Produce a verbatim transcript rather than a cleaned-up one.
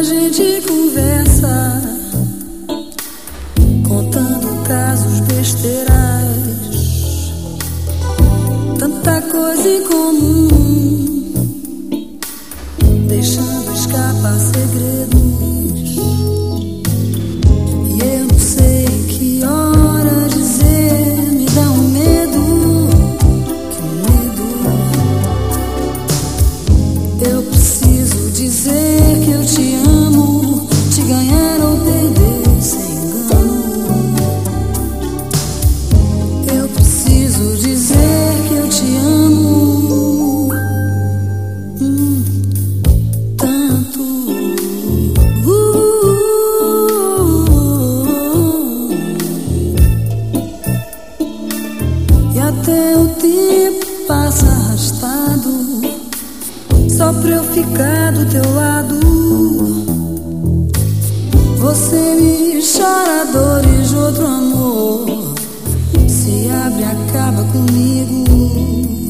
a gente conversa, contando casos besteiras, tanta coisa em comum, deixando escapar segredos. E eu não sei que hora dizer, me dá um medo, que medo. Eu preciso dizer que eu te amo, te ganhar ou perder sem engano. Eu preciso dizer que eu te amo, hum, tanto. uh, E até o tempo passa arrastado, só pra eu ficar do teu lado. Você me chora dores de outro amor, se abre e acaba comigo.